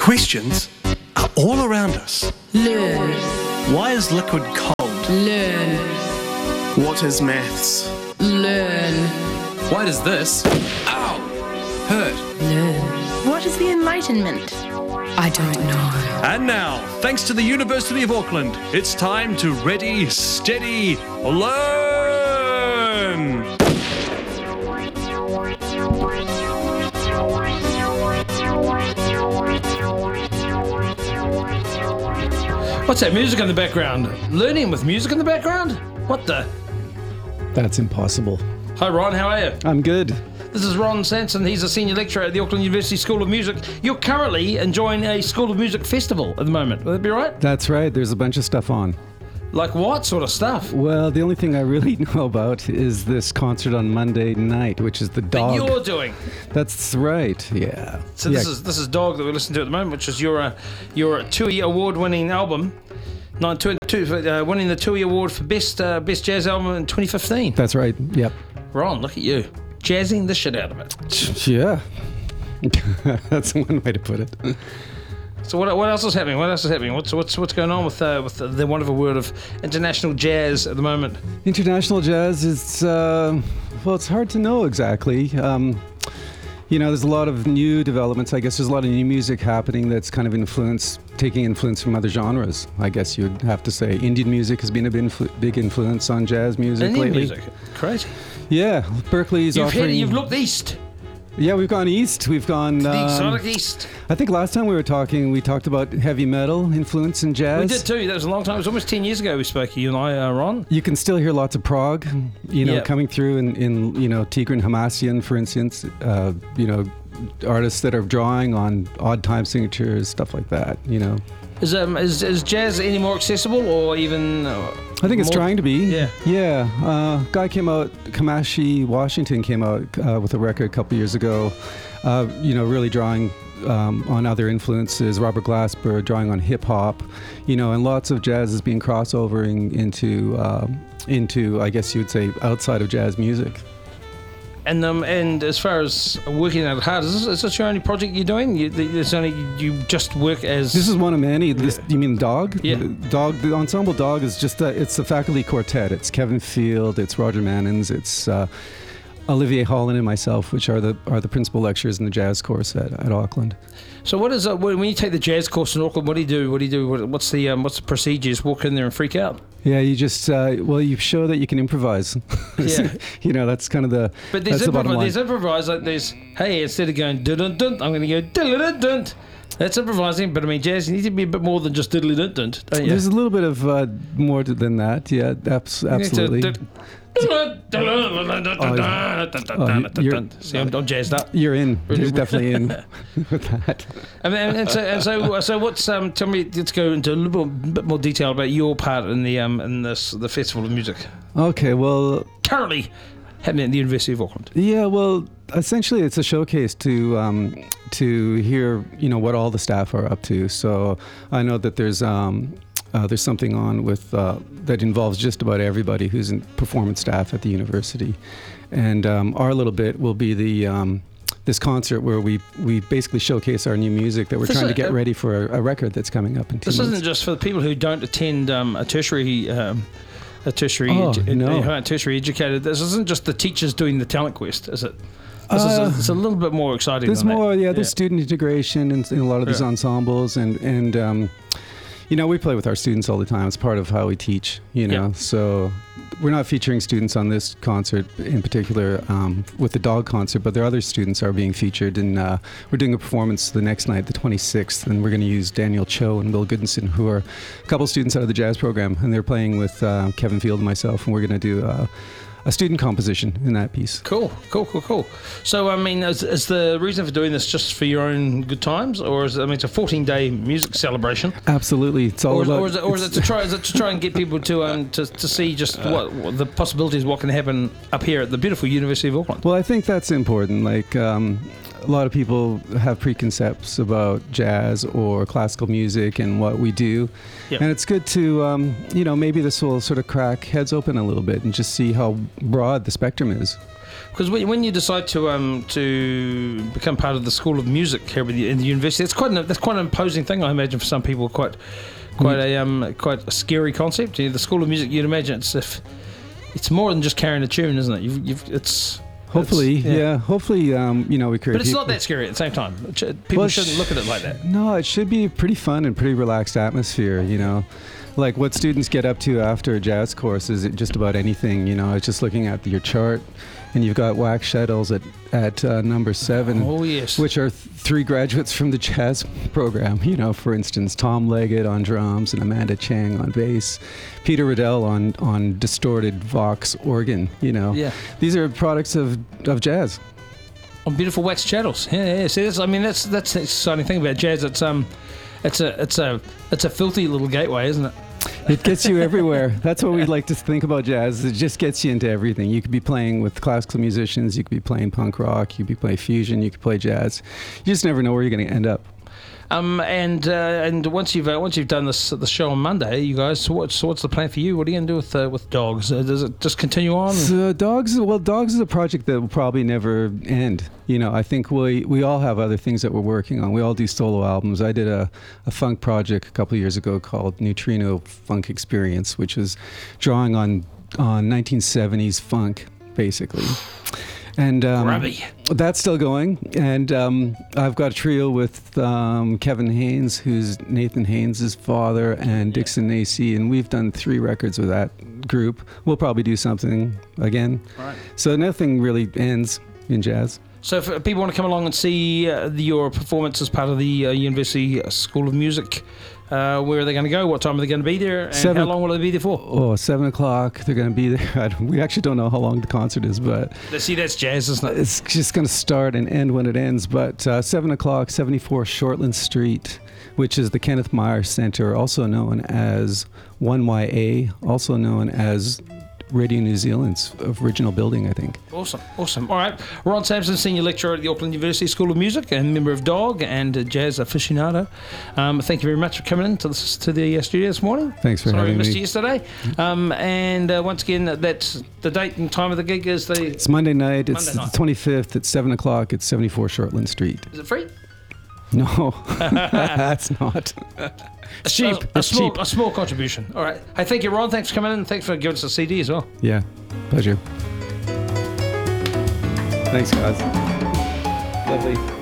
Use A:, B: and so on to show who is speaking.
A: Questions are all around us.
B: Learn.
A: Why is liquid cold?
B: Learn.
C: What is maths?
B: Learn.
D: Why does this, ow, hurt?
B: Learn.
E: What is the Enlightenment?
B: I don't know.
A: And now, thanks to the University of Auckland, it's time to ready, steady, learn!
F: What's that music in the background? Learning with music in the background? What the?
G: That's impossible.
F: Hi Ron, how are you?
G: I'm good.
F: This is Ron Sanson. He's a senior lecturer at the Auckland University School of Music. You're currently enjoying a School of Music festival at the moment. Would that be right?
G: That's right. There's a bunch of stuff on.
F: Like what sort of stuff?
G: Well, the only thing I really know about is this concert on Monday night, which is the Dog.
F: That you're doing.
G: That's right. Yeah.
F: So this is Dog that we're listening to at the moment, which is your TUI award-winning album. Winning the TUI award for best jazz album in 2015.
G: That's right. Yep.
F: Ron, look at you, jazzing the shit out of it.
G: Yeah. That's one way to put it.
F: So what else is happening? What's going on with the wonderful world of international jazz at the moment?
G: International jazz is it's hard to know exactly. There's a lot of new developments. I guess there's a lot of new music happening that's kind of taking influence from other genres. I guess you'd have to say Indian music has been a big influence on jazz music
F: Indian
G: lately.
F: music, crazy.
G: Yeah, Berkeley's offering.
F: You've looked east.
G: Yeah, we've gone east. We've gone
F: The exotic east.
G: I think last time we talked about heavy metal influence in jazz.
F: We did too. That was a long time. It was almost 10 years ago we spoke, you and I, Ron.
G: You can still hear lots of prog, coming through in Tigran Hamasyan, for instance, artists that are drawing on odd time signatures, stuff like that,
F: Is jazz any more accessible or even
G: I think it's trying to be.
F: Yeah.
G: Guy came out, Kamashi Washington came out with a record a couple years ago, really drawing on other influences. Robert Glasper drawing on hip hop, and lots of jazz is being crossovering into I guess you would say outside of jazz music.
F: And as far as working out hard, is this your only project you're doing? You just work as...
G: This is one of many. You mean Dog?
F: Yeah.
G: The ensemble Dog is just it's a faculty quartet. It's Kevin Field, it's Roger Mannins, it's Olivier Holland and myself, which are the principal lecturers in the jazz course at Auckland.
F: So what is when you take the jazz course in Auckland? What do you do? What's the procedure? Just walk in there and freak out?
G: Yeah, you just you show that you can improvise.
F: Yeah.
G: That's kind of the.
F: But
G: there's
F: improvise like there's instead of going dun dun dun, I'm going to go diddle dun dun. That's improvising, but I mean jazz. You need to be a bit more than just diddly dun dun, don't you?
G: There's a little bit of more than that. Yeah, absolutely.
F: See, I'm jazzed up.
G: You're in. You're definitely in with that.
F: And so what's tell me? Let's go into a little bit more detail about your part in the Festival of Music.
G: Okay, well,
F: currently happening at the University of Auckland.
G: Yeah, well, essentially it's a showcase to hear what all the staff are up to. So I know that there's something on with that involves just about everybody who's in performance staff at the university, and our little bit will be the this concert where we basically showcase our new music that we're trying to get ready for a record that's coming up in 2 months.
F: This isn't just for the people who don't attend a tertiary educated. This isn't just the teachers doing the talent quest, is it? It's a little bit more exciting.
G: There's more, there's student integration in a lot of these ensembles, and we play with our students all the time. It's part of how we teach, So we're not featuring students on this concert in particular with the Dog concert, but there are other students are being featured. And we're doing a performance the next night, the 26th, and we're going to use Daniel Cho and Will Goodinson, who are a couple students out of the jazz program, and they're playing with Kevin Field and myself, and we're going to do a student composition in that piece.
F: Cool. So, I mean, is the reason for doing this just for your own good times, or is it, it's a 14-day music celebration?
G: Absolutely, it's all about.
F: Or is it to try and get people to see just what the possibilities, what can happen up here at the beautiful University of Auckland?
G: Well, I think that's important. Like, a lot of people have preconceptions about jazz or classical music and what we do.
F: Yep.
G: And it's good to, maybe this will sort of crack heads open a little bit and just see how broad the spectrum is.
F: Because when you decide to become part of the School of Music here in the university, that's quite an imposing thing, I imagine, for some people. Quite a scary concept. The School of Music, you'd imagine it's more than just carrying a tune, isn't it?
G: Hopefully, yeah. Hopefully, we create.
F: But it's not that scary at the same time. People shouldn't look at it like that.
G: No, it should be a pretty fun and pretty relaxed atmosphere. Like what students get up to after a jazz course is just about anything. I was just looking at your chart, and you've got Wax Shadows at number 7.
F: Oh yes.
G: Which are 3 graduates from the jazz program. For instance, Tom Leggett on drums and Amanda Chang on bass, Peter Riddell on distorted Vox organ.
F: Yeah.
G: These are products of jazz.
F: On beautiful Wax Shadows. Yeah. See, that's the exciting thing about jazz. It's a filthy little gateway, isn't it?
G: It gets you everywhere. That's what we like to think about jazz. It just gets you into everything. You could be playing with classical musicians. You could be playing punk rock. You could be playing fusion. You could play jazz. You just never know where you're going to end up.
F: And once you've done the show on Monday, you guys. So what's the plan for you? What are you going to do with Dogs? Does it just continue on?
G: So Dogs is a project that will probably never end. I think we all have other things that we're working on. We all do solo albums. I did a funk project a couple of years ago called Neutrino Funk Experience, which was drawing on 1970s funk, basically. And that's still going. And I've got a trio with Kevin Haynes, who's Nathan Haynes' father, and Dixon Nacy, and we've done 3 records with that group. We'll probably do something again.
F: Right.
G: So nothing really ends in jazz.
F: So if people want to come along and see your performance as part of the University School of Music, where are they going to go? What time are they going to be there? And how long will they be there for?
G: 7 o'clock. They're going to be there. We actually don't know how long the concert is, but...
F: See, that's jazz, isn't it?
G: It's just going to start and end when it ends. But 7 o'clock, 74 Shortland Street, which is the Kenneth Myers Center, also known as 1YA, also known as Radio New Zealand's original building, I think.
F: Awesome. All right. Ron Sampson, Senior Lecturer at the Auckland University School of Music and member of DOG and a jazz aficionado. Thank you very much for coming in to the studio this morning.
G: Thanks for having me.
F: Sorry we missed you yesterday. And once again, that's the date and time of the gig is
G: It's Monday night. It's the 25th at 7 o'clock at 74 Shortland Street.
F: Is it free?
G: No, that's not. It's cheap.
F: A small contribution. All right. Hey, thank you, Ron. Thanks for coming in. Thanks for giving us a CD as well.
G: Yeah, pleasure. Thanks, guys. Lovely.